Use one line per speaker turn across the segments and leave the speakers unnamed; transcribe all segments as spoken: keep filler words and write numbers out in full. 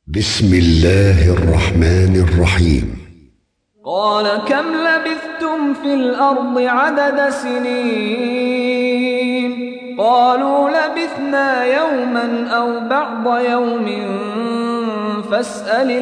بسم الله الرحمن الرحيم.
قال كم لبثتم في الأرض عدد سنين؟ قالوا لبثنا يوما أو بعض يوم فاسأل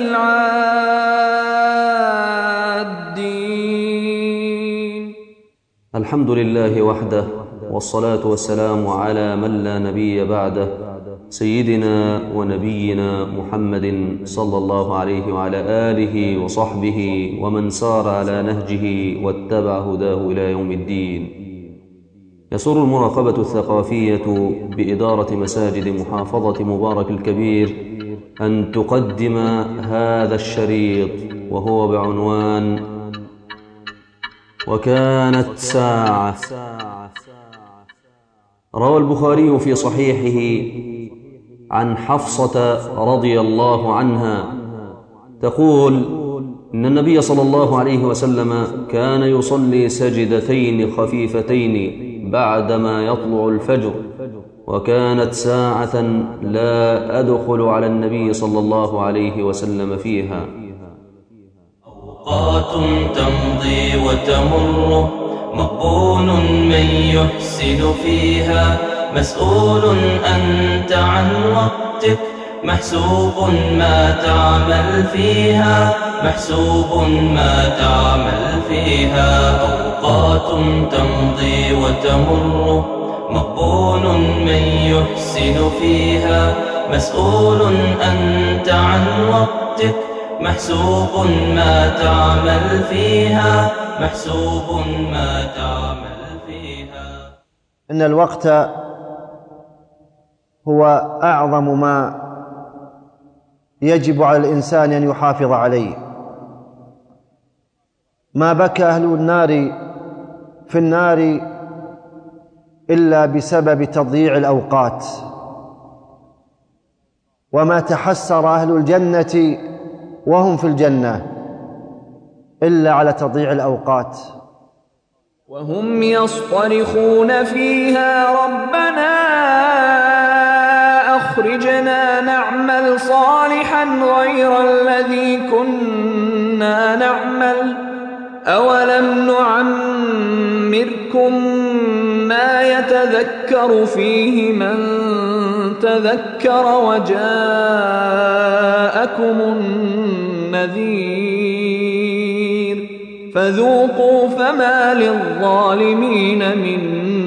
العادين.
الحمد لله وحده، والصلاة والسلام على من لا نبي بعده، سيدنا ونبينا محمد صلى الله عليه وعلى آله وصحبه ومن سار على نهجه واتبع هداه إلى يوم الدين. يسر المراقبة الثقافية بإدارة مساجد محافظة مبارك الكبير أن تقدم هذا الشريط وهو بعنوان وكانت ساعة. روى البخاري في صحيحه عن حفصة رضي الله عنها تقول إن النبي صلى الله عليه وسلم كان يصلي سجدتين خفيفتين بعدما يطلع الفجر، وكانت ساعة لا أدخل على النبي صلى الله عليه وسلم فيها.
أوقات تمضي وتمر مقبول من يحسن فيها، مسؤول أنت عن وقتك، محسوب ما تعمل فيها، محسوب ما تعمل فيها. أوقات تمضي وتمر مقبول من يحسن فيها، مسؤول أنت عن وقتك، محسوب ما تعمل فيها، محسوب ما تعمل فيها.
إن الوقت هو أعظم ما يجب على الإنسان أن يحافظ عليه. ما بكى أهل النار في النار إلا بسبب تضييع الأوقات، وما تحسر أهل الجنة وهم في الجنة إلا على تضييع الأوقات.
وهم يصطرخون فيها ربنا أخرجنا نعمل صالحا غير الذي كنا نعمل، أولم نعمركم ما يتذكر فيه من تذكر وجاءكم النذير، فذوقوا فما للظالمين من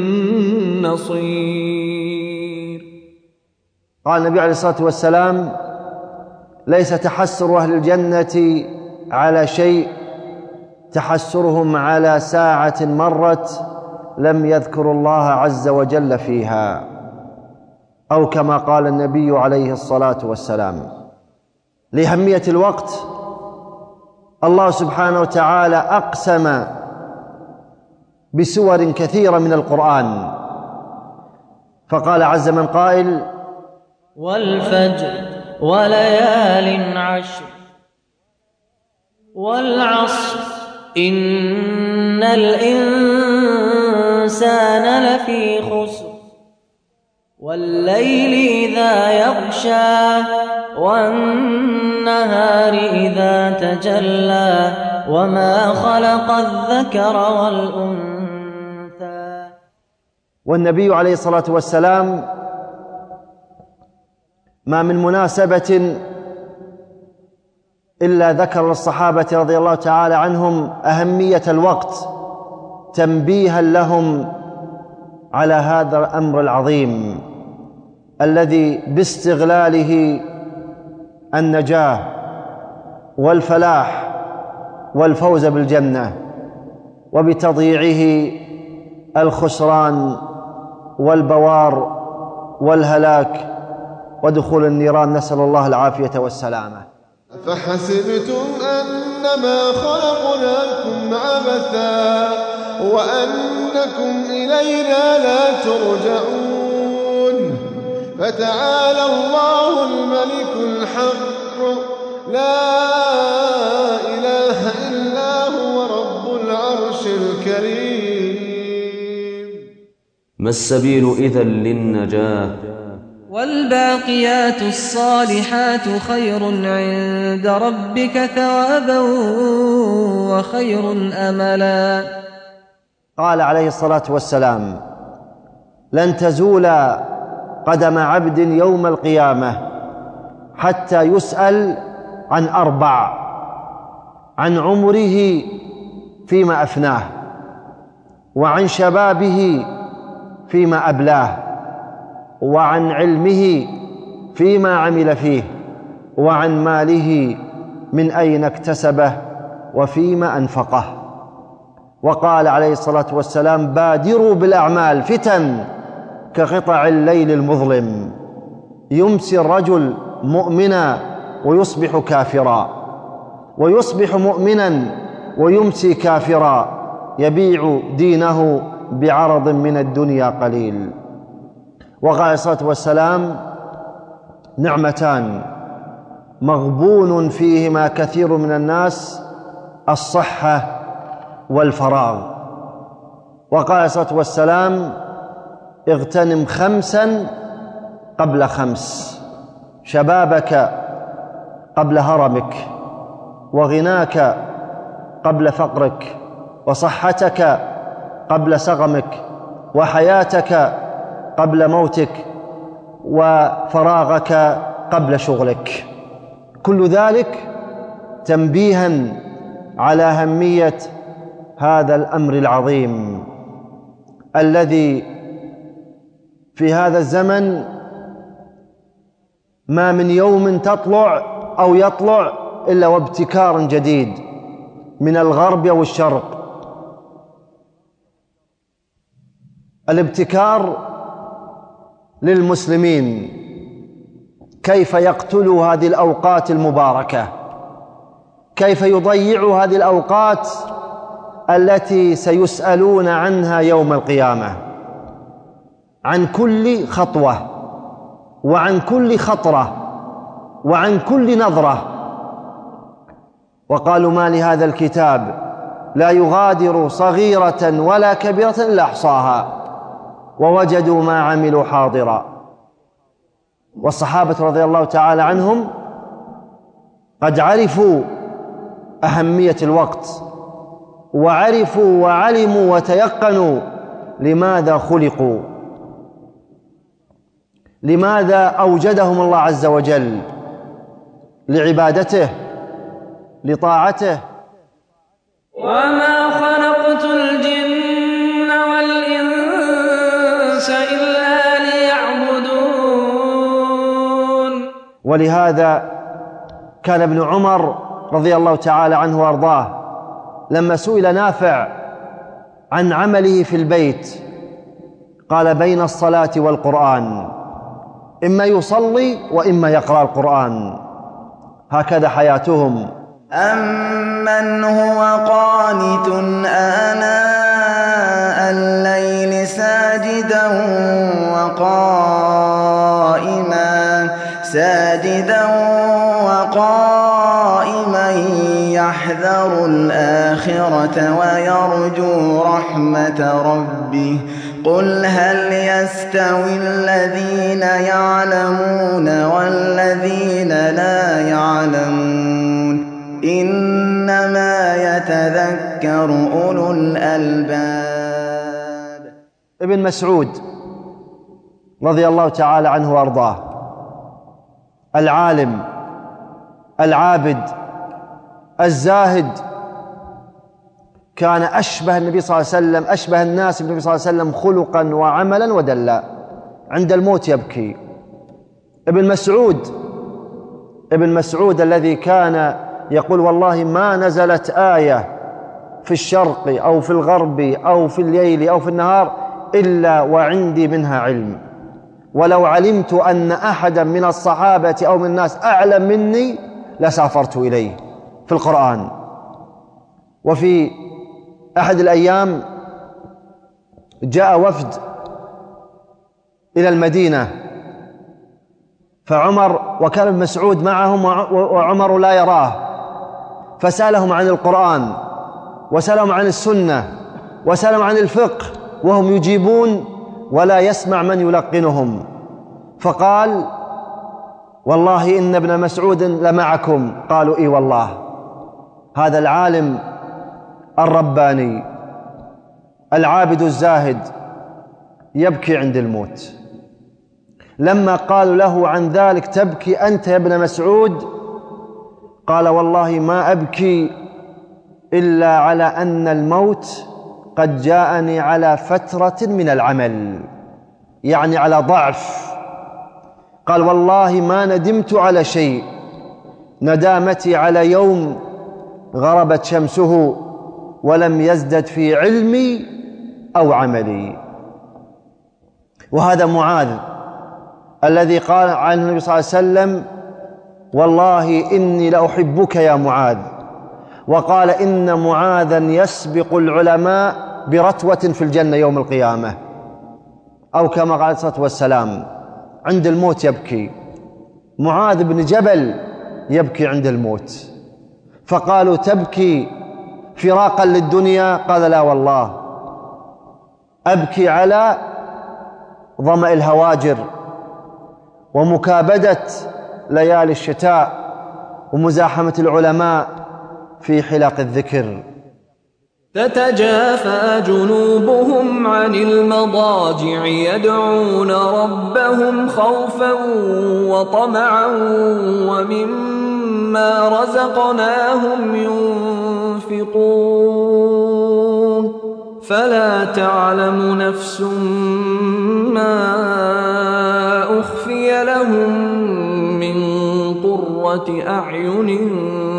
نصير.
قال النبي عليه الصلاة والسلام: ليس تحسر أهل الجنة على شيء، تحسرهم على ساعة مرت لم يذكروا الله عز وجل فيها، أو كما قال النبي عليه الصلاة والسلام. لأهمية الوقت الله سبحانه وتعالى أقسم بسور كثيرة من القرآن، فقال عز من قائل:
والفجر وليال عشر والعصر إن الإنسان لفي خسر والليل إذا يغشى والنهار إذا تجلى وما خلق الذكر والأنثى.
والنبي عليه الصلاة والسلام ما من مناسبة إلا ذكر للصحابة رضي الله تعالى عنهم أهمية الوقت تنبيها لهم على هذا الأمر العظيم الذي باستغلاله النجاة والفلاح والفوز بالجنة، وبتضييعه الخسران والبوار والهلاك ودخول النيران، نسأل الله العافية والسلامة.
فحسبتم أنما خلقناكم عبثا وأنكم إلينا لا ترجعون، فتعالى الله الملك الحق لا إله إلا هو رب العرش الكريم.
ما السبيل إذن للنجاة؟
والباقيات الصالحات خير عند ربك ثوابا وخير أملا.
قال عليه الصلاة والسلام: لن تزول قدم عبد يوم القيامة حتى يسأل عن أربع: عن عمره فيما أفناه، وعن شبابه فيما أبلاه، وعن علمه فيما عمل فيه، وعن ماله من أين اكتسبه وفيما أنفقه. وقال عليه الصلاة والسلام: بادروا بالأعمال فتن كقطع الليل المظلم، يمسي الرجل مؤمنا ويصبح كافرا، ويصبح مؤمنا ويمسي كافرا، يبيع دينه بعرض من الدنيا قليل. وقال عليه الصلاة والسلام: نعمتان مغبون فيهما كثير من الناس: الصحة والفراغ. وقال عليه الصلاة والسلام: اغتنم خمسا قبل خمس: شبابك قبل هرمك، وغناك قبل فقرك، وصحتك قبل سقمك، وحياتك قبل موتك، وفراغك قبل شغلك. كل ذلك تنبيها على أهمية هذا الأمر العظيم الذي في هذا الزمن ما من يوم تطلع أو يطلع إلا وابتكار جديد من الغرب أو الشرق. الابتكار للمسلمين كيف يقتلوا هذه الأوقات المباركة، كيف يضيعوا هذه الأوقات التي سيسألون عنها يوم القيامة، عن كل خطوة، وعن كل خطرة، وعن كل نظرة. وقالوا: ما لهذا الكتاب لا يغادر صغيرة ولا كبيرة إلا أحصاها ووجدوا ما عملوا حاضرا. والصحابة رضي الله تعالى عنهم قد عرفوا أهمية الوقت، وعرفوا وعلموا وتيقنوا لماذا خلقوا، لماذا أوجدهم الله عز وجل، لعبادته، لطاعته.
وما خلقت الجن والإنس إلا ليعبدون.
ولهذا كان ابن عمر رضي الله تعالى عنه وارضاه لما سئل نافع عن عمله في البيت قال: بين الصلاة والقرآن، إما يصلي وإما يقرأ القرآن. هكذا حياتهم.
أمن هو قانت آناء الليل ساجدا وقائما ساجدا وقائما يحذر الآخرة ويرجو رحمة ربه. قل هل يستوي الذين يعلمون والذين لا يعلمون إنما يتذكر أولو الألباب.
ابن مسعود رضي الله تعالى عنه وارضاه، العالم العابد الزاهد، كان أشبه النبي صلى الله عليه وسلم أشبه الناس بالنبي صلى الله عليه وسلم خلقا وعملا ودلا. عند الموت يبكي. ابن مسعود ابن مسعود الذي كان يقول: والله ما نزلت آية في الشرق أو في الغرب أو في الليل أو في النهار إلا وعندي منها علم، ولو علمت أن أحدا من الصحابة أو من الناس أعلم مني لسافرت إليه في القرآن. وفي أحد الأيام جاء وفد إلى المدينة، فعمر وكان ابن مسعود معهم وعمر لا يراه، فسألهم عن القرآن وسألهم عن السنة وسألهم عن الفقه وهم يجيبون ولا يسمع من يلقنهم. فقال والله إن ابن مسعود لمعكم. قالوا إي والله. هذا العالم الرباني العابد الزاهد يبكي عند الموت. لما قالوا له عن ذلك تبكي أنت يا ابن مسعود؟ قال والله ما أبكي إلا على أن الموت قد جاءني على فترة من العمل، يعني على ضعف. قال والله ما ندمت على شيء، ندامتي على يوم غربت شمسه ولم يزدد في علمي أو عملي. وهذا معاذ الذي قال عنه النبي صلى الله عليه وسلم والله إني لأحبك يا معاذ، وقال إن معاذا يسبق العلماء برتوة في الجنة يوم القيامة، أو كما قال عليه الصلاة والسلام عند الموت يبكي. معاذ بن جبل يبكي عند الموت. فقالوا تبكي فراقا للدنيا؟ قال لا والله أبكي على ظمأ الهواجر ومكابدة ليالي الشتاء ومزاحمة العلماء في حلق الذكر.
تتجافى جنوبهم عن المضاجع يدعون ربهم خوفا وطمعا ومما رزقناهم ينفقون فلا تعلم نفس ما أخفي لهم من قرة أعين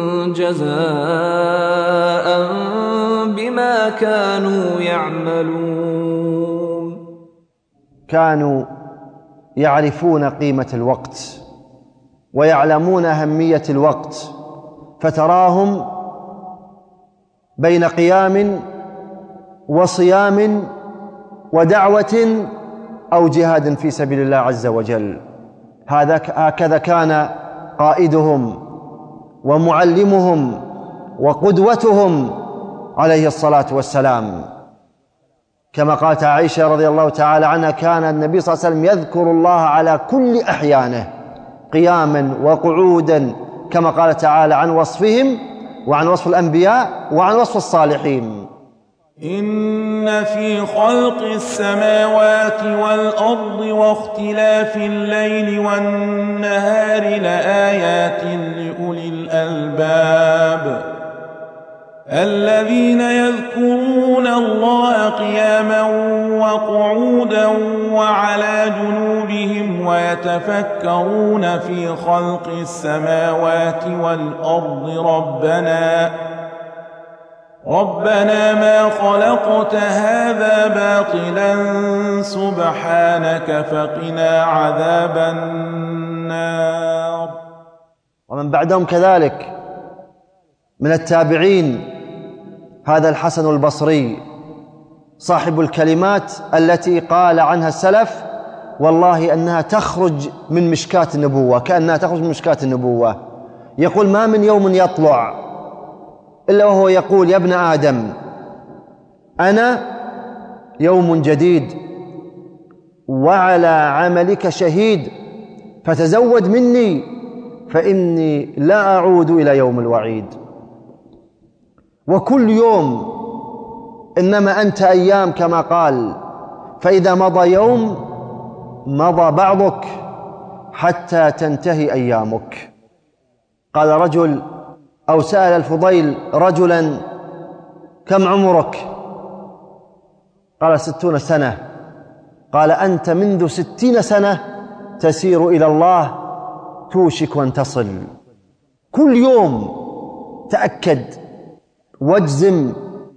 جزاء بما كانوا يعملون.
كانوا يعرفون قيمة الوقت ويعلمون أهمية الوقت، فتراهم بين قيام وصيام ودعوة أو جهاد في سبيل الله عز وجل. هكذا كان قائدهم ومعلمهم وقدوتهم عليه الصلاة والسلام. كما قالت عائشة رضي الله تعالى عنها كان النبي صلى الله عليه وسلم يذكر الله على كل أحيانه قياما وقعودا، كما قال تعالى عن وصفهم وعن وصف الأنبياء وعن وصف الصالحين.
إن في خلق السماوات والأرض واختلاف الليل والنهار لآيات لأولي الألباب الذين يذكرون الله قياما وقعودا وعلى جنوبهم ويتفكرون في خلق السماوات والأرض ربنا ربنا ما خلقت هذا باطلا سبحانك فقنا عذاب النار.
ومن بعدهم كذلك من التابعين هذا الحسن البصري صاحب الكلمات التي قال عنها السلف والله أنها تخرج من مشكاة النبوة، كأنها تخرج من مشكاة النبوة. يقول ما من يوم يطلع إلا وهو يقول يا ابن آدم أنا يوم جديد وعلى عملك شهيد فتزود مني فإني لا أعود إلى يوم الوعيد. وكل يوم إنما أنت أيام كما قال، فإذا مضى يوم مضى بعضك حتى تنتهي أيامك. قال رجل أو سأل الفضيل رجلا كم عمرك؟ قال ستون سنة. قال أنت منذ ستين سنة تسير إلى الله توشك أن تصل. كل يوم تأكد واجزم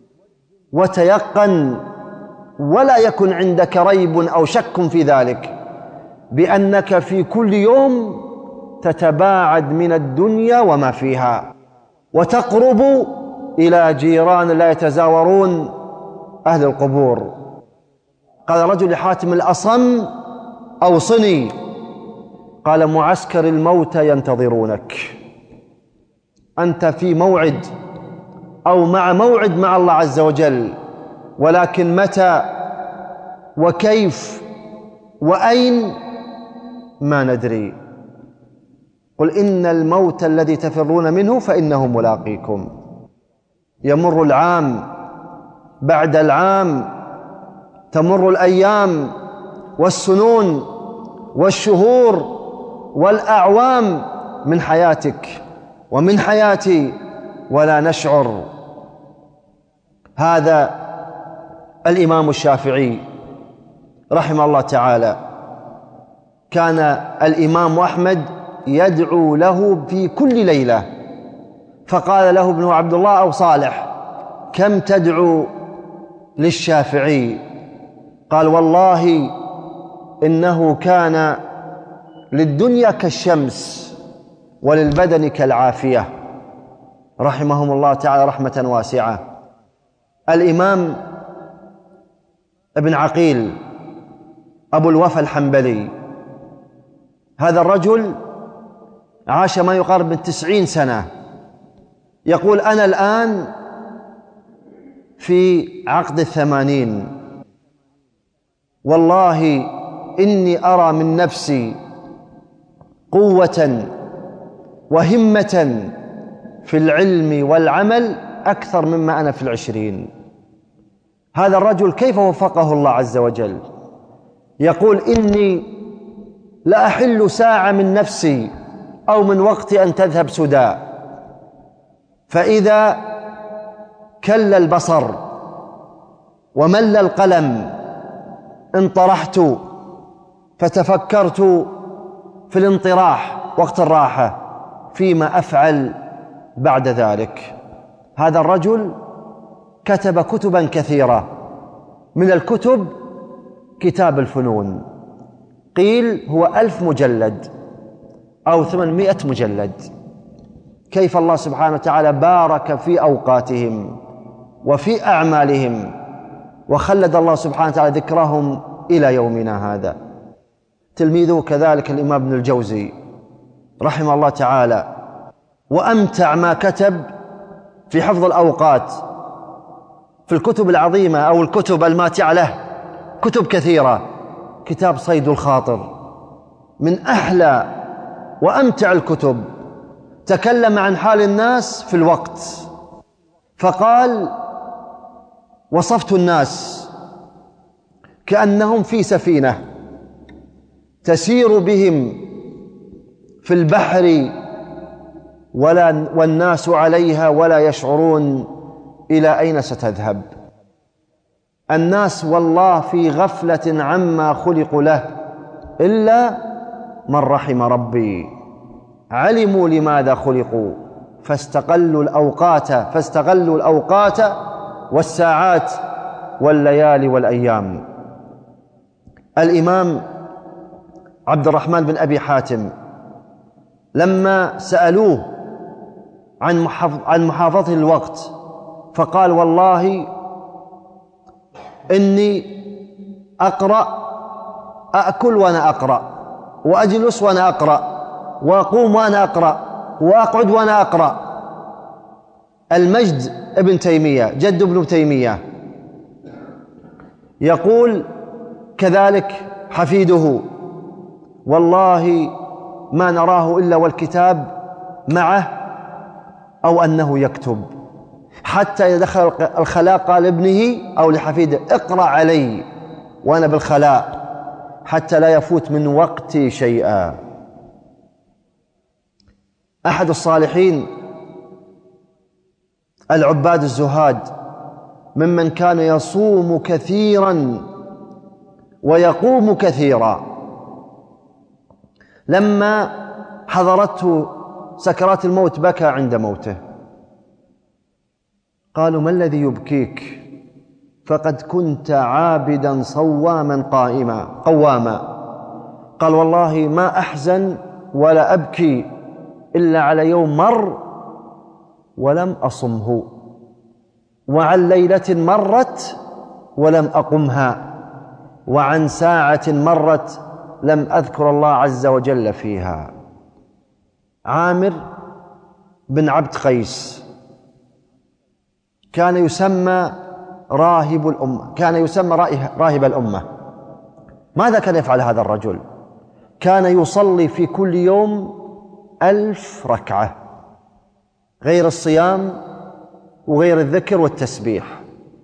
وتيقن ولا يكن عندك ريب أو شك في ذلك بأنك في كل يوم تتباعد من الدنيا وما فيها وتقرب إلى جيران لا يتزاورون أهل القبور. قال رجل لحاتم الأصم أوصني. قال معسكر الموت ينتظرونك، أنت في موعد أو مع موعد مع الله عز وجل، ولكن متى وكيف وأين ما ندري. قل إن الموت الذي تفرون منه فإنه ملاقيكم. يمر العام بعد العام، تمر الأيام والسنون والشهور والأعوام من حياتك ومن حياتي ولا نشعر. هذا الإمام الشافعي رحمه الله تعالى كان الإمام أحمد يدعو له في كل ليلة، فقال له ابن عبد الله أو صالح: كم تدعو للشافعي؟ قال: والله إنه كان للدنيا كالشمس وللبدن كالعافية، رحمهم الله تعالى رحمة واسعة. الإمام ابن عقيل أبو الوفا الحنبلي، هذا الرجل عاش ما يقارب من تسعين سنة، يقول: أنا الآن في عقد الثمانين، والله إني أرى من نفسي قوة وهمة في العلم والعمل أكثر مما أنا في العشرين. هذا الرجل كيف وفقه الله عز وجل؟ يقول: إني لا أحل ساعة من نفسي أو من وقتي أن تذهب سدى، فإذا كل البصر ومل القلم انطرحت فتفكرت في الانطراح وقت الراحة فيما أفعل بعد ذلك. هذا الرجل كتب كتبا كثيرة، من الكتب كتاب الفنون، قيل هو ألف مجلد أو ثمانمائة مجلد. كيف الله سبحانه وتعالى بارك في أوقاتهم وفي أعمالهم، وخلد الله سبحانه وتعالى ذكرهم إلى يومنا هذا. تلميذه كذلك الإمام ابن الجوزي رحمه الله تعالى، وأمتع ما كتب في حفظ الأوقات في الكتب العظيمة أو الكتب الماتعة له، كتب كثيرة. كتاب صيد الخاطر من أحلى وأمتع الكتب، تكلم عن حال الناس في الوقت، فقال: وصفت الناس كأنهم في سفينة تسير بهم في البحر ولا والناس عليها ولا يشعرون إلى أين ستذهب. الناس والله في غفلة عما خلقوا له إلا من رحم ربي، علموا لماذا خلقوا فاستقلوا الأوقات فاستغلوا الأوقات والساعات والليالي والأيام. الإمام عبد الرحمن بن أبي حاتم لما سألوه عن عن محافظة الوقت فقال: والله إني أقرأ، أأكل وأنا أقرأ، وأجلس وأنا أقرأ، وأقوم وأنا أقرأ، وأقعد وأنا أقرأ. المجد ابن تيمية جد ابن تيمية يقول كذلك حفيده: والله ما نراه إلا والكتاب معه أو أنه يكتب، حتى إذا دخل الخلاء قال لابنه أو لحفيده: اقرأ علي وأنا بالخلاء حتى لا يفوت من وقتي شيئا. أحد الصالحين العباد الزهاد ممن كان يصوم كثيرا ويقوم كثيرا، لما حضرته سكرات الموت بكى عند موته. قالوا: ما الذي يبكيك؟ فقد كنت عابدا صواما قائما قواما. قال: والله ما أحزن ولا أبكي إلا على يوم مر ولم أصمه، وعن ليلة مرت ولم أقمها، وعن ساعة مرت لم أذكر الله عز وجل فيها. عامر بن عبد قيس كان يسمى راهب الأمة، كان يسمى راهب الأمة. ماذا كان يفعل هذا الرجل؟ كان يصلي في كل يوم ألف ركعة، غير الصيام وغير الذكر والتسبيح.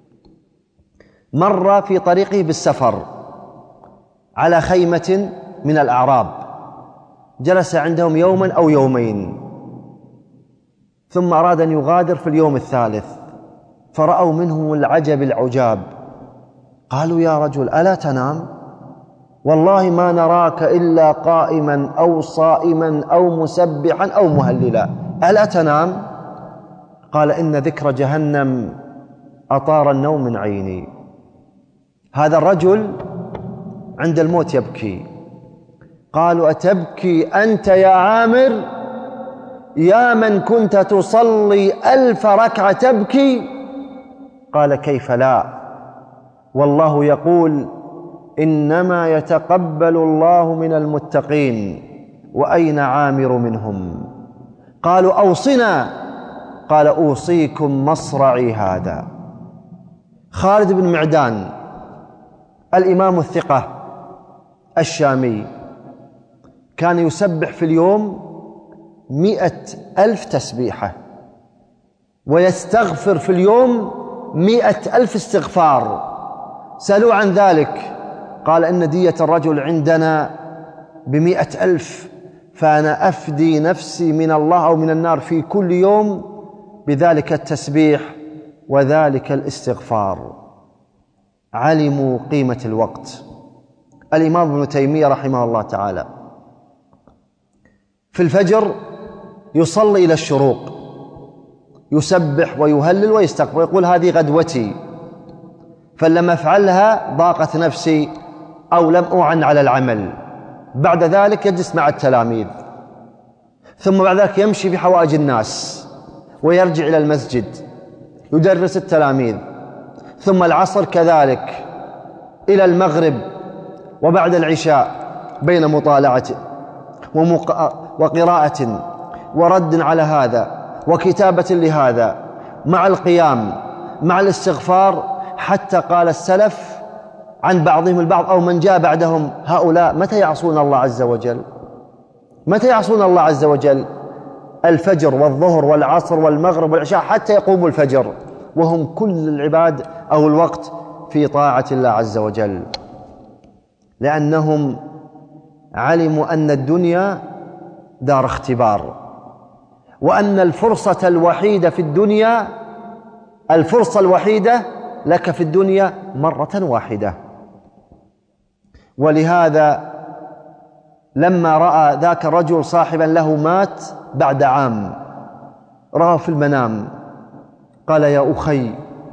مر في طريقه بالسفر على خيمة من الأعراب، جلس عندهم يوما أو يومين، ثم أراد أن يغادر في اليوم الثالث، فرأوا منه العجب العجاب، قالوا: يا رجل ألا تنام؟ والله ما نراك إلا قائما أو صائما أو مسبحا أو مهللا، ألا تنام؟ قال: إن ذكر جهنم أطار النوم من عيني. هذا الرجل عند الموت يبكي. قالوا: أتبكي أنت يا عامر؟ يا من كنت تصلي ألف ركعة تبكي؟ قال: كيف لا، والله يقول: إنما يتقبل الله من المتقين، وأين عامر منهم؟ قالوا: أوصنا. قال: أوصيكم مصرعي هذا. خالد بن معدان الإمام الثقة الشامي كان يسبح في اليوم مئة ألف تسبيحة، ويستغفر في اليوم مئة ألف استغفار. سألوا عن ذلك، قال: إن دية الرجل عندنا بمئة ألف، فأنا أفدي نفسي من الله أو من النار في كل يوم بذلك التسبيح وذلك الاستغفار. علموا قيمة الوقت. الإمام ابن تيمية رحمه الله تعالى في الفجر يصلي إلى الشروق، يسبح ويهلل ويستغفر ويقول: هذه غدوتي، فلما أفعلها ضاقت نفسي أو لم أعن على العمل. بعد ذلك يجلس مع التلاميذ، ثم بعد ذلك يمشي في حوائج الناس ويرجع إلى المسجد يدرس التلاميذ، ثم العصر كذلك إلى المغرب، وبعد العشاء بين مطالعة وقراءة ورد على هذا وكتابة لهذا مع القيام مع الاستغفار، حتى قال السلف عن بعضهم البعض أو من جاء بعدهم: هؤلاء متى يعصون الله عز وجل؟ متى يعصون الله عز وجل؟ الفجر والظهر والعصر والمغرب والعشاء حتى يقوم الفجر، وهم كل العباد أو الوقت في طاعة الله عز وجل، لأنهم علموا أن الدنيا دار اختبار، وأن الفرصة الوحيدة في الدنيا الفرصة الوحيدة لك في الدنيا مرة واحدة. ولهذا لما رأى ذاك الرجل صاحبا له مات بعد عام، رأى في المنام، قال: يا أخي،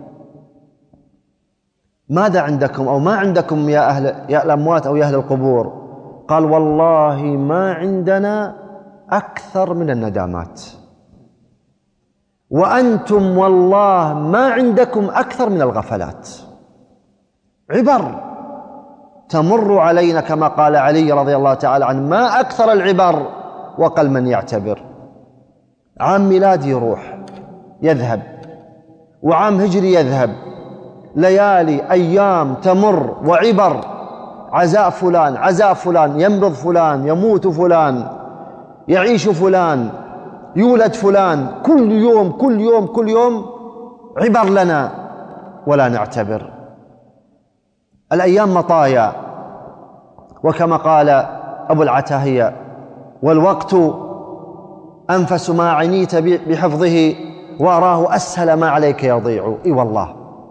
ماذا عندكم أو ما عندكم يا أهل يا الأموات أو يا أهل القبور؟ قال: والله ما عندنا أكثر من الندامات، وأنتم والله ما عندكم أكثر من الغفلات. عبر تمر علينا كما قال علي رضي الله تعالى عنه: ما أكثر العبر وقل من يعتبر. عام ميلادي يروح يذهب، وعام هجري يذهب، ليالي أيام تمر وعبر، عزاء فلان عزاء فلان، يمرض فلان، يموت فلان، يعيش فلان، يولد فلان، كل يوم كل يوم كل يوم عبر لنا ولا نعتبر. الأيام مطايا، وكما قال أبو العتاهية: والوقت أنفس ما عنيت بحفظه، وأراه أسهل ما عليك يضيع. إي والله.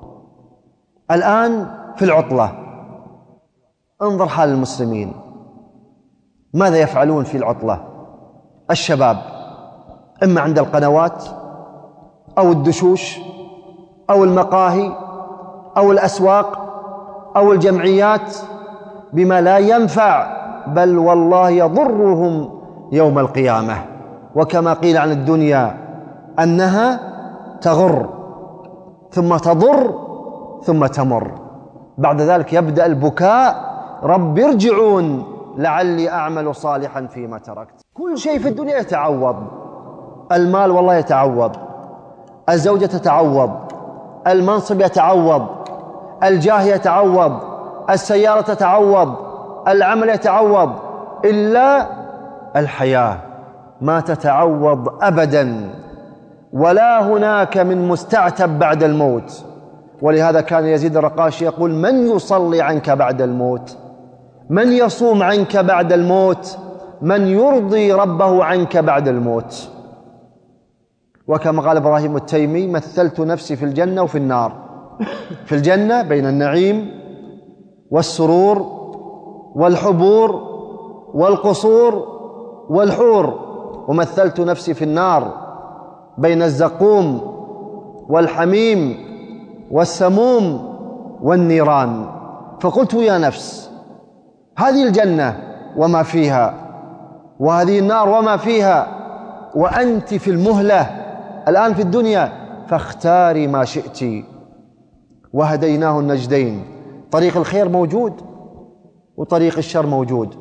الآن في العطلة انظر حال المسلمين، ماذا يفعلون في العطلة؟ الشباب إما عند القنوات أو الدشوش أو المقاهي أو الأسواق أو الجمعيات، بما لا ينفع بل والله يضرهم يوم القيامة. وكما قيل عن الدنيا أنها تغر ثم تضر ثم تمر، بعد ذلك يبدأ البكاء: رب ارجعون لعلي أعمل صالحا فيما تركت. كل شيء في الدنيا يتعوض، المال والله يتعوض، الزوجة تتعوض، المنصب يتعوض، الجاه يتعوض، السيارة تتعوض، العمل يتعوض، إلا الحياة، ما تتعوض أبدا، ولا هناك من مستعتب بعد الموت. ولهذا كان يزيد الرقاشي يقول: من يصلي عنك بعد الموت؟ من يصوم عنك بعد الموت؟ من يرضي ربه عنك بعد الموت؟ وكما قال إبراهيم التيمي: مثلت نفسي في الجنة وفي النار. في الجنة بين النعيم والسرور والحبور والقصور والحور، ومثلت نفسي في النار بين الزقوم والحميم والسموم والنيران. فقلت: يا نفس، هذه الجنة وما فيها، وهذه النار وما فيها، وأنت في المهلة الآن في الدنيا، فاختاري ما شئت. وهديناه النجدين، طريق الخير موجود وطريق الشر موجود.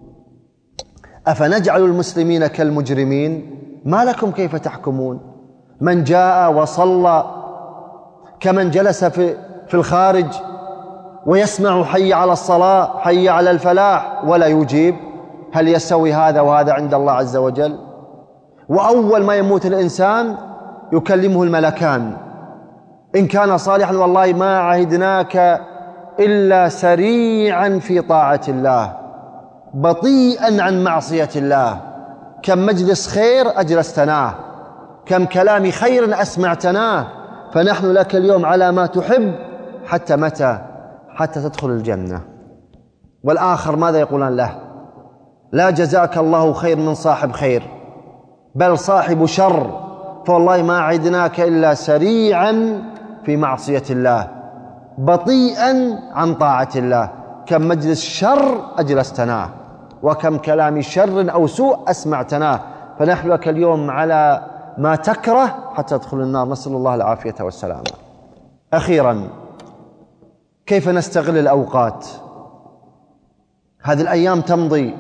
أفنجعل المسلمين كالمجرمين؟ ما لكم كيف تحكمون؟ من جاء وصلى كمن جلس في في الخارج ويسمع حي على الصلاة حي على الفلاح ولا يجيب. هل يستوي هذا وهذا عند الله عز وجل؟ وأول ما يموت الإنسان يكلمه الملكان: إن كان صالحا والله ما عهدناك إلا سريعا في طاعة الله، بطيئا عن معصية الله. كم مجلس خير أجلستناه، كم كلام خير أسمعتناه، فنحن لك اليوم على ما تحب. حتى متى؟ حتى تدخل الجنة. والآخر ماذا يقولان له؟ لا جزاك الله خير من صاحب خير، بل صاحب شر، فوالله ما عدناك إلا سريعا في معصية الله، بطيئا عن طاعة الله. كم مجلس شر أجلستناه، وكم كلام شر أو سوء أسمعتناه، فنحن لك اليوم على ما تكره حتى تدخل النار، نسأل الله العافية والسلامة. أخيرا، كيف نستغل الأوقات؟ هذه الأيام تمضي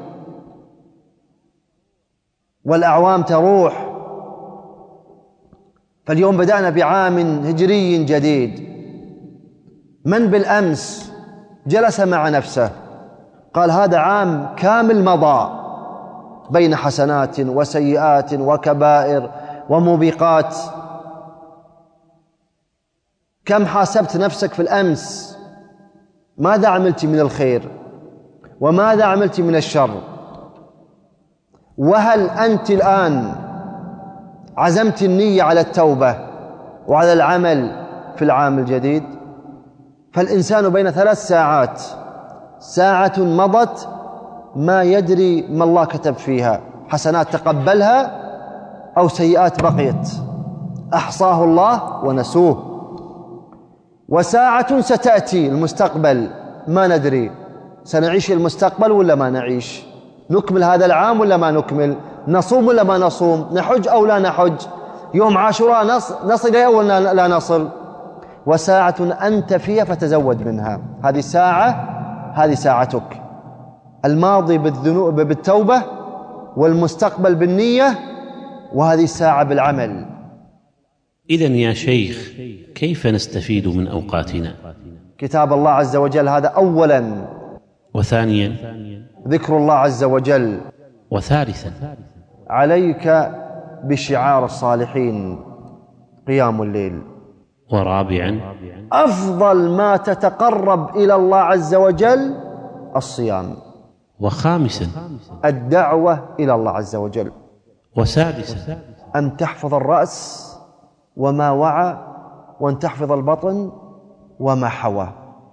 والأعوام تروح، فاليوم بدأنا بعام هجري جديد. من بالأمس جلس مع نفسه قال: هذا عام كامل مضى بين حسنات وسيئات وكبائر وموبقات. كم حاسبت نفسك في الأمس؟ ماذا عملت من الخير وماذا عملت من الشر؟ وهل أنت الآن عزمت النية على التوبة وعلى العمل في العام الجديد؟ فالإنسان بين ثلاث ساعات: ساعة مضت ما يدري ما الله كتب فيها، حسنات تقبلها أو سيئات بقيت أحصاه الله ونسوه، وساعة ستأتي المستقبل ما ندري سنعيش المستقبل ولا ما نعيش، نكمل هذا العام ولا ما نكمل، نصوم ولا ما نصوم، نحج أو لا نحج، يوم عاشوراء نصل إليه أو لا نصل. وساعة أنت فيها فتزود منها. هذه ساعة، هذه ساعتك، الماضي بالذنوب بالتوبة، والمستقبل بالنية، وهذه الساعة بالعمل.
إذن يا شيخ، كيف نستفيد من أوقاتنا؟
كتاب الله عز وجل هذا أولا،
وثانيا
ذكر الله عز وجل،
وثالثا
عليك بشعار الصالحين قيام الليل،
ورابعا
أفضل ما تتقرب إلى الله عز وجل الصيام،
وخامسا
الدعوة إلى الله عز وجل،
وسادسا
أن تحفظ الرأس وما وعى، وأن تحفظ البطن وما حوى.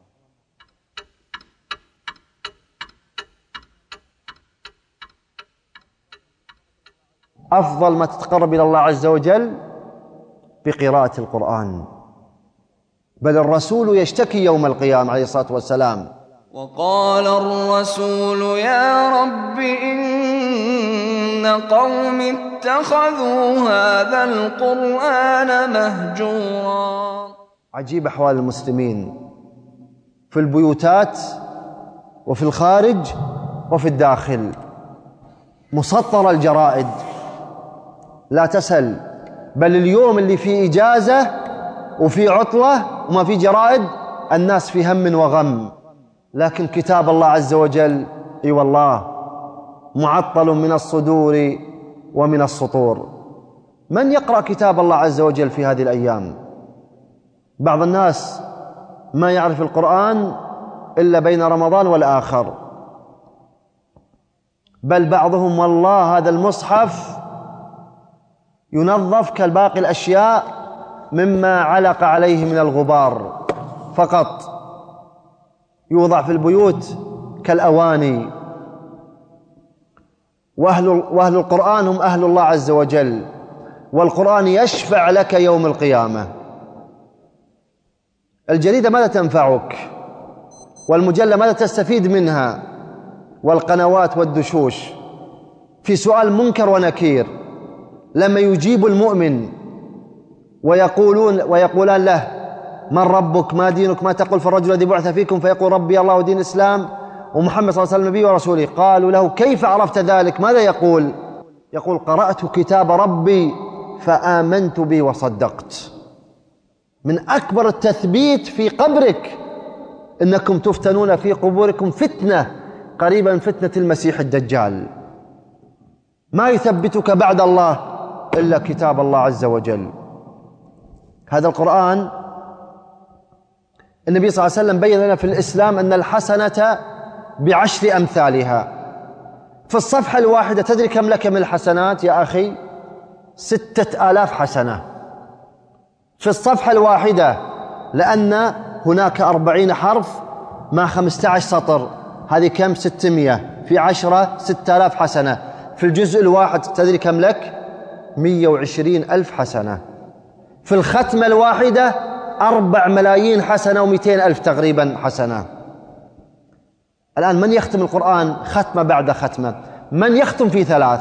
أفضل ما تتقرب إلى الله عز وجل بقراءة القرآن، بل الرسول يشتكي يوم القيامة عليه الصلاة والسلام:
وقال الرسول يا رب إن قوم اتخذوا هذا القرآن مهجورا. عجيب أحوال المسلمين في البيوتات وفي الخارج وفي الداخل، مسطر الجرائد لا تسل، بل اليوم اللي فيه إجازة وفي عطلة وما في جرائد الناس في هم وغم. لكن كتاب الله عز وجل، اي والله
معطل من الصدور ومن السطور. من يقرأ كتاب الله عز وجل في هذه الأيام؟ بعض الناس ما يعرف القرآن إلا بين رمضان والآخر، بل بعضهم والله هذا المصحف ينظف كالباقي الأشياء مما علق عليه من الغبار فقط، يوضع في البيوت كالأواني. وأهل, وأهل القرآن هم أهل الله عز وجل، والقرآن يشفع لك يوم القيامة. الجريدة ماذا تنفعك؟ والمجلة ماذا تستفيد منها؟ والقنوات والدشوش في سؤال منكر ونكير لما يجيب المؤمن ويقولون ويقولان له من ربك ما دينك ما تقول في الرجل الذي بعث فيكم فيقول ربي الله ودين الإسلام ومحمد صلى الله عليه وسلم نبي ورسوله. قالوا له كيف عرفت ذلك؟ ماذا يقول؟ يقول قرأت كتاب ربي فآمنت به وصدقت. من أكبر التثبيت في قبرك إنكم تفتنون في قبوركم فتنة قريبا من فتنة المسيح الدجال. ما يثبتك بعد الله إلا كتاب الله عز وجل. هذا القرآن النبي صلى الله عليه وسلم بين لنا في الإسلام أن الحسنة بعشر أمثالها. في الصفحة الواحدة تدري كم لك من الحسنات يا أخي؟ ستة آلاف حسنة في الصفحة الواحدة، لأن هناك أربعين حرف مع خمسة عشر سطر، هذه كم؟ ستمائة في عشرة ستة آلاف حسنة. في الجزء الواحد تدري كم لك؟ مئة وعشرين ألف حسنة. في الختمة الواحدة أربع ملايين حسنة ومئتين ألف تقريبا حسنة. الآن من يختم القرآن ختمة بعد ختمة؟ من يختم في ثلاث؟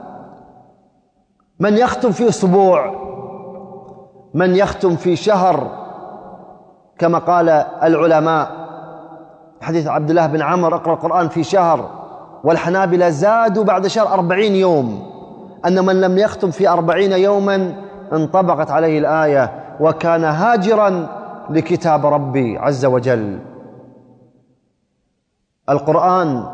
من يختم في أسبوع؟ من يختم في شهر؟ كما قال العلماء حديث عبد الله بن عمر اقرأ القرآن في شهر، والحنابلة زادوا بعد شهر أربعين يوم، أن من لم يختم في أربعين يوما انطبقت عليه الآية وكان هاجرا لكتاب ربي عز وجل. القرآن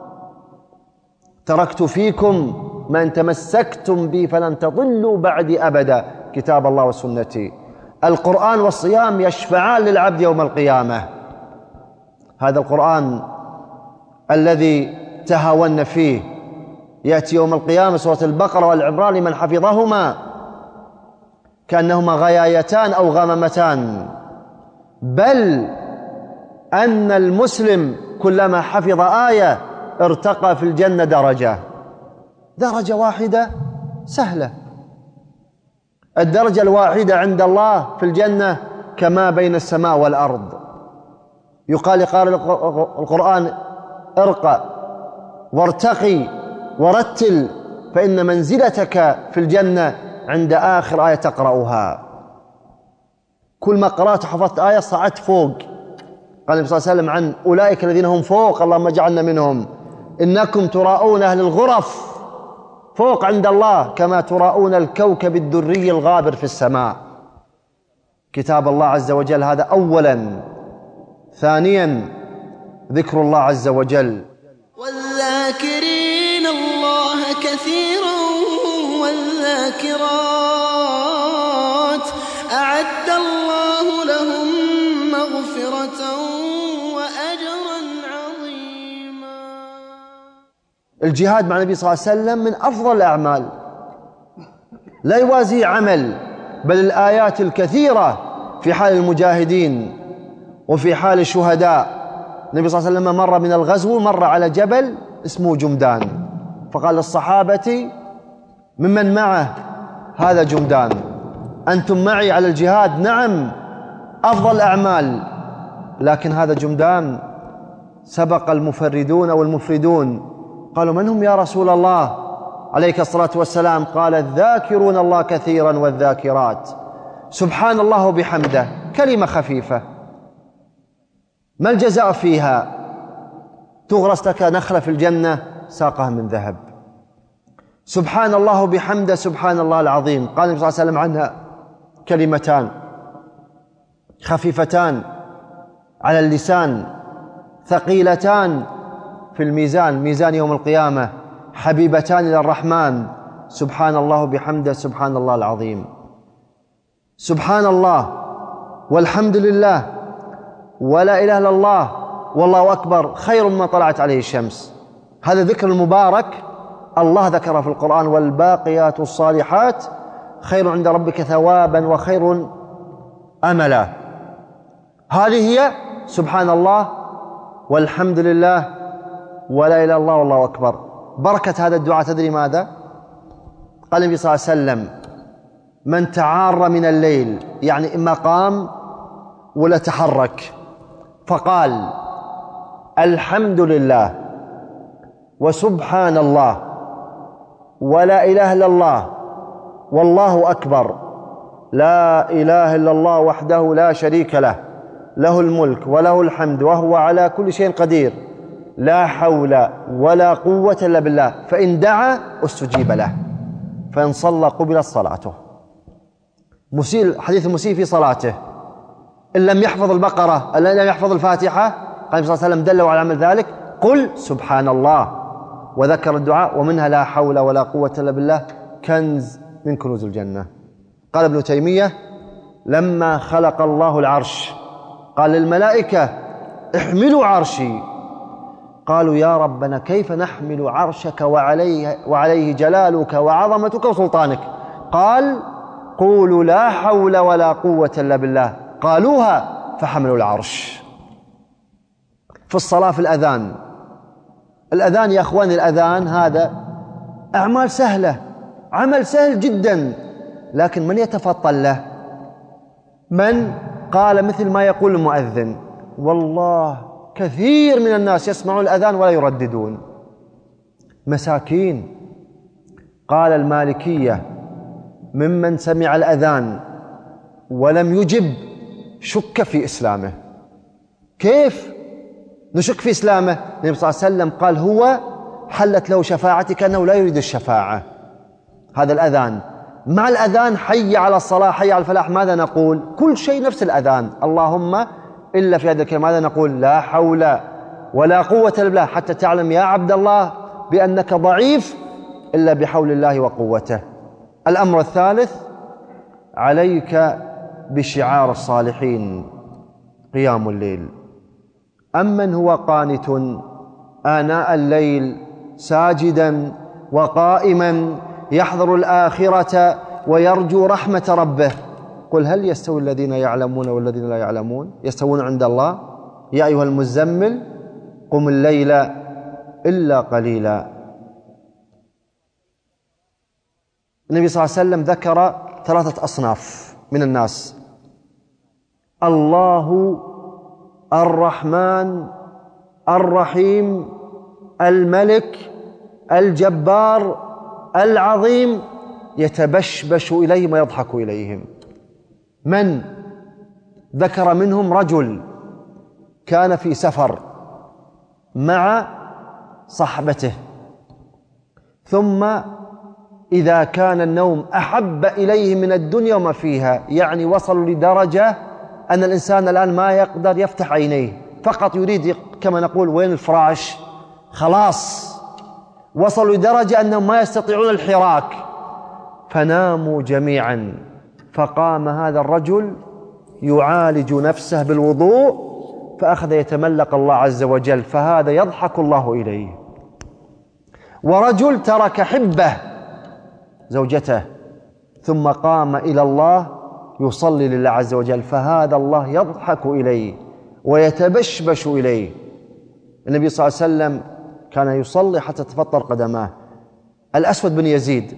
تركت فيكم ما إن تمسكتم بي فلن تضلوا بعدي أبدا، كتاب الله وسنتي. القرآن والصيام يشفعان للعبد يوم القيامة. هذا القرآن الذي تهاون فيه يأتي يوم القيامة سورة البقرة والعمران لمن حفظهما كأنهما غيايتان أو غممتان، بل أن المسلم كلما حفظ آية ارتقى في الجنة درجة. درجة واحدة سهلة. الدرجة الواحدة عند الله في الجنة كما بين السماء والأرض. يقال لقارئ القرآن ارقى وارتقي ورتل فإن منزلتك في الجنة عند آخر آية تقرأها. كل ما قرأت حفظت آية صعدت فوق. قال النبي صلى الله عليه وسلم عن أولئك الذين هم فوق، اللهم اجعلنا منهم، إنكم تراءون أهل الغرف فوق عند الله كما تراءون الكوكب الدري الغابر في السماء. كتاب الله عز وجل هذا أولا. ثانيا ذكر الله عز وجل.
والذاكرين الله كثيرا والذاكرات أعد الله لهم مغفرة وأجرا عظيما.
الجهاد مع النبي صلى الله عليه وسلم من أفضل الأعمال، لا يوازي عمل، بل الآيات الكثيرة في حال المجاهدين وفي حال الشهداء. النبي صلى الله عليه وسلم مر من الغزو، مر على جبل اسمه جمدان، فقال للصحابة ممن معه هذا جمدان، أنتم معي على الجهاد؟ نعم، أفضل أعمال، لكن هذا جمدان. سبق المفردون أو المفردون. قالوا من هم يا رسول الله عليك الصلاة والسلام؟ قال الذاكرون الله كثيرا والذاكرات. سبحان الله وبحمده كلمة خفيفة، ما الجزاء فيها؟ تغرس لك نخلة في الجنة ساقها من ذهب. سبحان الله وبحمده سبحان الله العظيم. قال النبي صلى الله عليه وسلم عنها كلمتان خفيفتان على اللسان ثقيلتان في الميزان، ميزان يوم القيامة، حبيبتان إلى الرحمن، سبحان الله بحمده سبحان الله العظيم. سبحان الله والحمد لله ولا إله إلا الله والله أكبر خير مما طلعت عليه الشمس. هذا ذكر المبارك الله ذكره في القرآن: والباقيات الصالحات خير عند ربك ثوابا وخير أملا. هذه هي سبحان الله والحمد لله ولا إله إلا الله والله أكبر. بركة هذا الدعاء تدري ماذا؟ قال النبي صلى الله عليه وسلم: من تعار من الليل، يعني إما قام ولا تحرك، فقال الحمد لله وسبحان الله ولا إله إلا الله والله أكبر، لا إله إلا الله وحده لا شريك له، له الملك وله الحمد وهو على كل شيء قدير، لا حول ولا قوة إلا بالله، فإن دعا استجيب له، فإن صلى قبلت صلاته. مسيء حديث المسيء في صلاته إن لم يحفظ البقرة، إن لم يحفظ الفاتحة، قال النبي صلى الله عليه وسلم دله على عمل ذلك: قل سبحان الله، وذكر الدعاء، ومنها لا حول ولا قوة إلا بالله، كنز من كنوز الجنة. قال ابن تيمية: لما خلق الله العرش قال للملائكة: احملوا عرشي. قالوا: يا ربنا كيف نحمل عرشك وعليه, وعليه جلالك وعظمتك وسلطانك؟ قال: قولوا لا حول ولا قوة إلا بالله. قالوها فحملوا العرش. في الصلاة، في الأذان، الأذان يا أخواني، الأذان هذا أعمال سهلة، عمل سهل جدا، لكن من يتفطن له؟ من قال مثل ما يقول المؤذن. والله كثير من الناس يسمعون الأذان ولا يرددون، مساكين. قال المالكية: ممن سمع الأذان ولم يجب شك في إسلامه. كيف نشك في إسلامه؟ النبي صلى الله عليه وسلم قال: هو حلت له شفاعتي، كأنه لا يريد الشفاعة. هذا الأذان. مع الأذان حي على الصلاة، حي على الفلاح، ماذا نقول؟ كل شيء نفس الأذان، اللهم إلا في هذا الكلام ماذا نقول؟ لا حول ولا قوة إلا بالله، حتى تعلم يا عبد الله بأنك ضعيف إلا بحول الله وقوته. الأمر الثالث: عليك بشعار الصالحين، قيام الليل. أمن هو قانت آناء الليل ساجدا وقائما يحذر الآخرة ويرجو رحمة ربه، قل هل يستوي الذين يعلمون والذين لا يعلمون؟ يستوون عند الله. يا أيها المزمل قم الليل إلا قليلا. النبي صلى الله عليه وسلم ذكر ثلاثة أصناف من الناس: الله الرحمن الرحيم الملك الجبار العظيم، يتبشبش إليهم ويضحك إليهم. من ذكر منهم رجل كان في سفر مع صحبته، ثم إذا كان النوم أحب إليه من الدنيا وما فيها، يعني وصلوا لدرجة أن الإنسان الآن ما يقدر يفتح عينيه، فقط يريد كما نقول وين الفراش، خلاص وصلوا لدرجة أنهم ما يستطيعون الحراك، فناموا جميعا. فقام هذا الرجل يعالج نفسه بالوضوء، فأخذ يتملق الله عز وجل، فهذا يضحك الله إليه. ورجل ترك حبه زوجته ثم قام إلى الله يصلي لله عز وجل، فهذا الله يضحك إليه ويتبشبش إليه. النبي صلى الله عليه وسلم كان يصلي حتى تفطر قدماه. الأسود بن يزيد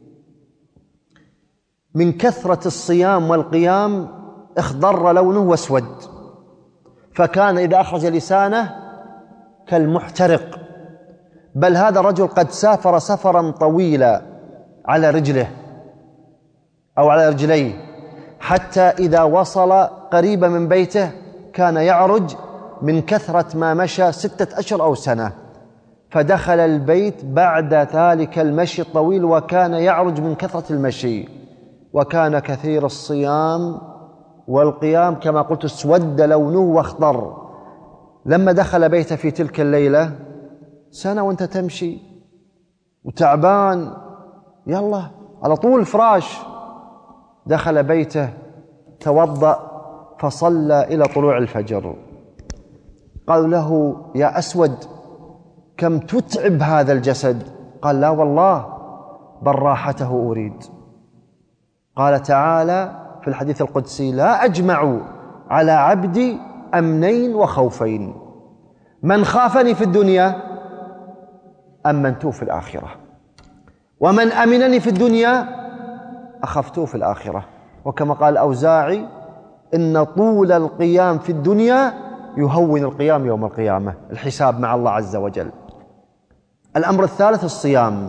من كثرة الصيام والقيام اخضر لونه واسود، فكان إذا أخرج لسانه كالمحترق، بل هذا الرجل قد سافر سفرا طويلا على رجله أو على رجليه، حتى إذا وصل قريبا من بيته كان يعرج من كثرة ما مشى ستة أشهر أو سنة، فدخل البيت بعد ذلك المشي الطويل وكان يعرج من كثرة المشي، وكان كثير الصيام والقيام كما قلت اسود لونه واخضر. لما دخل بيته في تلك الليلة: سنة وانت تمشي وتعبان، يلا على طول الفراش. دخل بيته، توضأ، فصلى إلى طلوع الفجر. قالوا له: يا أسود، كم تتعب هذا الجسد؟ قال: لا والله، بل راحته أريد. قال تعالى في الحديث القدسي: لا أجمع على عبدي أمنين وخوفين، من خافني في الدنيا أمنته في الآخرة، ومن أمنني في الدنيا أخفته في الآخرة. وكما قال الأوزاعي: إن طول القيام في الدنيا يهون القيام يوم القيامة، الحساب مع الله عز وجل. الأمر الثالث الصيام.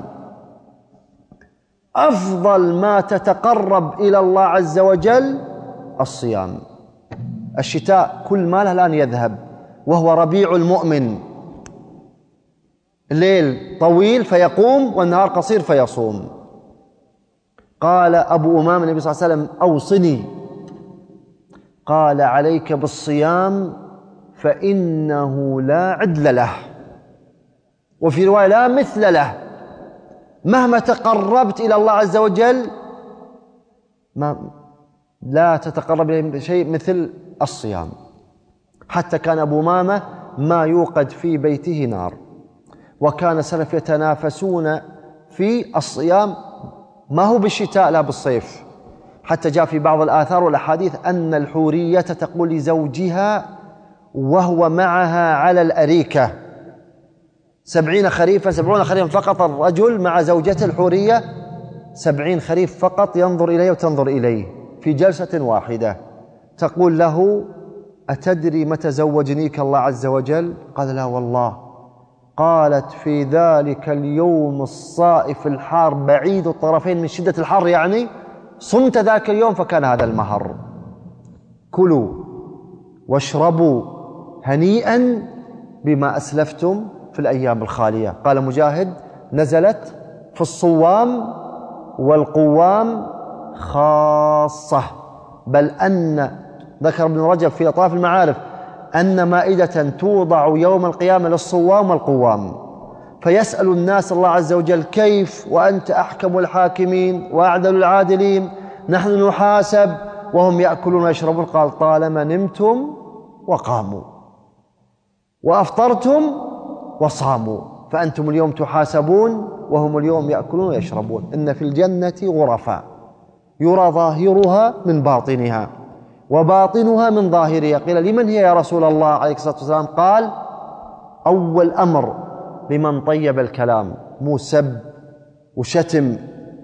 أفضل ما تتقرب إلى الله عز وجل الصيام. الشتاء كل ما له الآن يذهب، وهو ربيع المؤمن، الليل طويل فيقوم والنهار قصير فيصوم. قال أبو أمامة النبي صلى الله عليه وسلم: أوصني. قال: عليك بالصيام فإنه لا عدل له، وفي رواية لا مثل له. مهما تقربت إلى الله عز وجل ما لا تتقرب إليه بشيء مثل الصيام. حتى كان أبو أمامة ما يوقد في بيته نار، وكان السلف يتنافسون في الصيام، ما هو بالشتاء لا بالصيف. حتى جاء في بعض الآثار والأحاديث أن الحورية تقول لزوجها وهو معها على الأريكة: سبعين خريفا سبعون خريفا فقط الرجل مع زوجته الحورية، سبعين خريف فقط ينظر إليه وتنظر إليه في جلسة واحدة. تقول له: أتدري متى زوجنيك الله عز وجل؟ قال: لا والله. قالت: في ذلك اليوم الصائف الحار بعيد الطرفين من شدة الحر، يعني صمت ذاك اليوم فكان هذا المهر. كلوا واشربوا هنيئا بما أسلفتم في الأيام الخالية. قال مجاهد: نزلت في الصوام والقوام خاصة، بل أن ذكر ابن رجب في لطائف المعارف أن مائدة توضع يوم القيامة للصوام والقوام، فيسأل الناس الله عز وجل: كيف وأنت أحكم الحاكمين وأعدل العادلين، نحن نحاسب وهم يأكلون ويشربون. قال: طالما نمتم وقاموا وأفطرتم وصاموا، فأنتم اليوم تحاسبون وهم اليوم يأكلون ويشربون. إن في الجنة غرفا يرى ظاهرها من باطنها وباطنها من ظاهرها. قيل: لمن هي يا رسول الله عليه الصلاة والسلام؟ قال: أول أمر لمن طيب الكلام، مو سب وشتم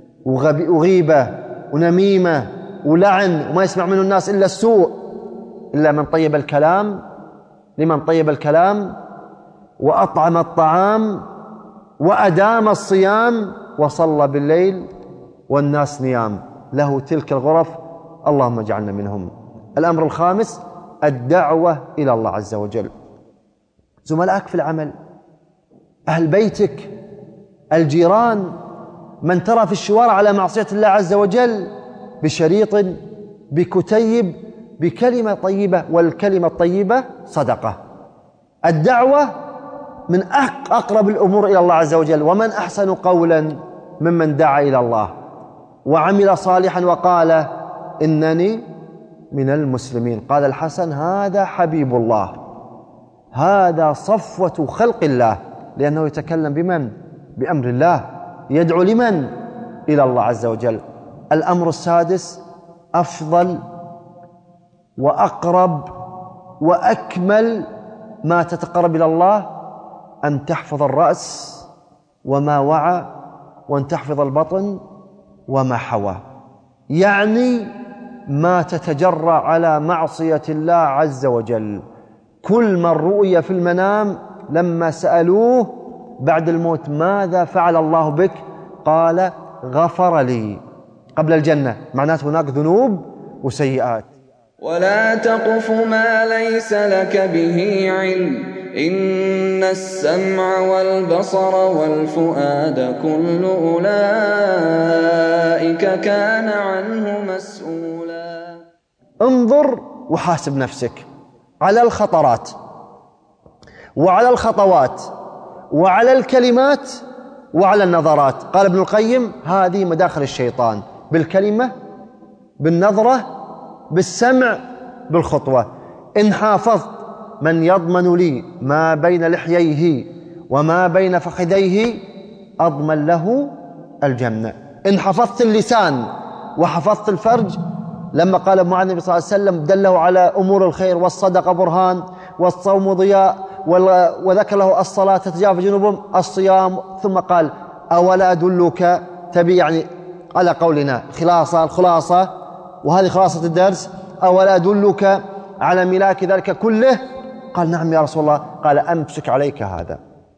وغيبة ونميمة ولعن وما يسمع منه الناس إلا السوء، إلا من طيب الكلام، لمن طيب الكلام وأطعم الطعام وأدام الصيام وصلى بالليل والناس نيام، له تلك الغرف، اللهم اجعلنا منهم. الأمر الخامس الدعوة إلى الله عز وجل. زملائك في العمل، أهل بيتك، الجيران، من ترى في الشوارع على معصية الله عز وجل، بشريط، بكتيب، بكلمة طيبة، والكلمة الطيبة صدقة. الدعوة من أقرب الأمور إلى الله عز وجل. ومن أحسن قولا ممن دعا إلى الله وعمل صالحا وقال إنني من المسلمين. قال الحسن: هذا حبيب الله، هذا صفوة خلق الله، لأنه يتكلم بمن؟ بأمر الله، يدعو لمن؟ إلى الله عز وجل. الأمر السادس أفضل وأقرب وأكمل ما تتقرب إلى الله أن تحفظ الرأس وما وعى، وأن تحفظ البطن وما حوى، يعني ما تتجرأ على معصية الله عز وجل. كل من رؤي في المنام لما سألوه بعد الموت: ماذا فعل الله بك؟ قال: غفر لي قبل الجنة، معناته هناك ذنوب وسيئات.
ولا تقف ما ليس لك به علم، إن السمع والبصر والفؤاد كل أولئك كان عنه مسؤولا.
انظر وحاسب نفسك على الخطرات وعلى الخطوات وعلى الكلمات وعلى النظرات. قال ابن القيم هذه مداخل الشيطان، بالكلمة، بالنظرة، بالسمع، بالخطوة. إن حافظت من يضمن لي ما بين لحييه وما بين فخذيه أضمن له الجنة. إن حفظت اللسان وحفظت الفرج، لما قال معاذ النبي صلى الله عليه وسلم دله على أمور الخير، والصدقة برهان، والصوم ضياء، وذكر له الصلاة تتجافى جنوبهم، الصيام، ثم قال أولا أدلك، تبي يعني على قولنا خلاصة الخلاصة، وهذه خلاصة الدرس، أولا أدلك على ملاك ذلك كله؟ قال نعم يا رسول الله. قال أمسك عليك هذا.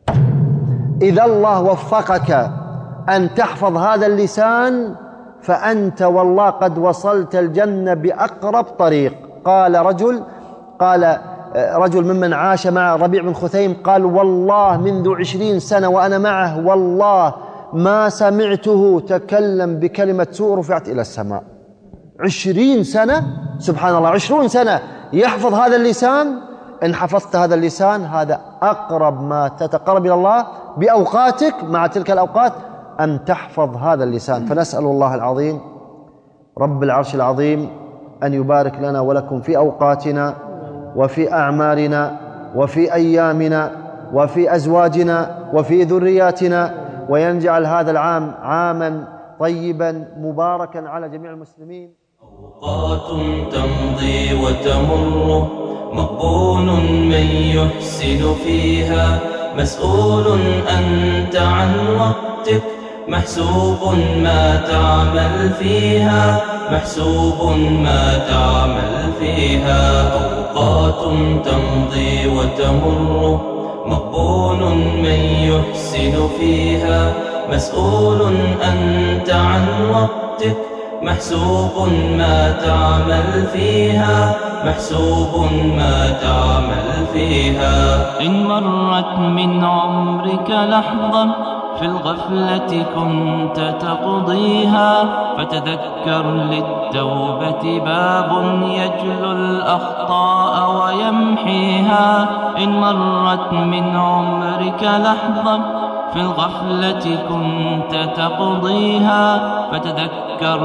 إذا الله وفقك أن تحفظ هذا اللسان فأنت والله قد وصلت الجنة بأقرب طريق. قال رجل قال رجل ممن عاش مع ربيع بن خثيم قال والله منذ عشرين سنة وأنا معه والله ما سمعته تكلم بكلمة سوء رفعت إلى السماء. عشرين سنة، سبحان الله، عشرون سنة يحفظ هذا اللسان. إن حفظت هذا اللسان هذا أقرب ما تتقرب إلى الله بأوقاتك مع تلك الأوقات أن تحفظ هذا اللسان. فنسأل الله العظيم رب العرش العظيم أن يبارك لنا ولكم في أوقاتنا وفي أعمارنا وفي أيامنا وفي أزواجنا وفي ذرياتنا، وينجعل هذا العام عاما طيبا مباركا على جميع المسلمين.
أوقات تمضي وتمر مقبول من يحسن فيها، مسؤول أنت عن وقتك، محسوب ما تعمل فيها، محسوب ما تعمل فيها. أوقات تمضي وتمر مقبول من يحسن فيها، مسؤول أنت عن وقتك، محسوب ما تعمل فيها، محسوب ما تعمل فيها.
إن مرت من عمرك لحظة في الغفلة كنت تقضيها، فتذكر للتوبة باب يجلو الأخطاء ويمحيها. إن مرت من عمرك لحظة في الغفلة كنت تقضيها، فتذكر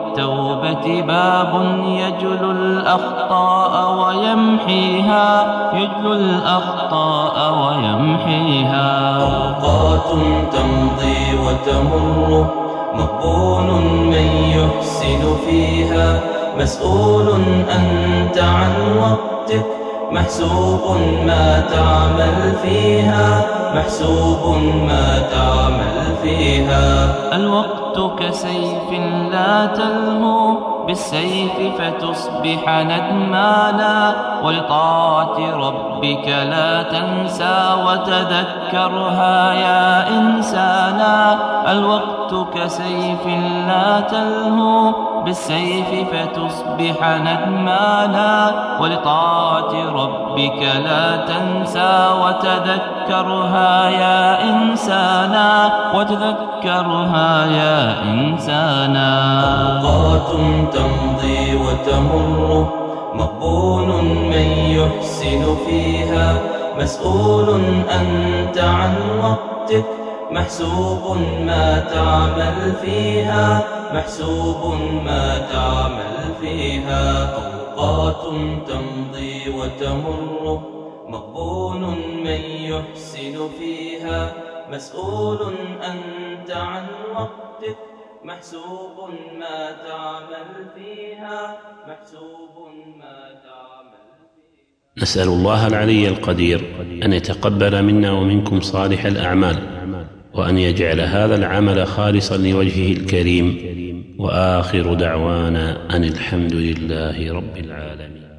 للتوبة باب يجلو الأخطاء ويمحيها، يجلو الأخطاء ويمحيها.
أوقات تمضي وتمر مقبول من يحسن فيها، مسؤول أنت عن وقتك، محسوب ما تعمل فيها، محسوب ما تعمل فيها.
الوقت كسيف لا تلهو بالسيف فتصبح ندمانا، ولطاعة ربك لا تنسى وتذكرها يا إنسانا. الوقت كسيف لا تلهو بالسيف فتصبح ندمانا، ولطاعة ربك لا تنسى وتذكرها يا إنسانا، وتذكرها يا إنسانا.
أوقات تمضي وتمر مقبول من يحسن فيها، مسؤول أنت عن وقتك، محسوب ما تعمل فيها، محسوب ما تعمل فيها. أوقات تمضي وتمر مقبول من يحسن فيها، مسؤول أنت عن وقتك، محسوب ما تعمل فيها، محسوب ما تعمل فيها.
نسأل الله العلي القدير أن يتقبل منا ومنكم صالح الأعمال، وأن يجعل هذا العمل خالصا لوجهه الكريم، وآخر دعوانا أن الحمد لله رب العالمين.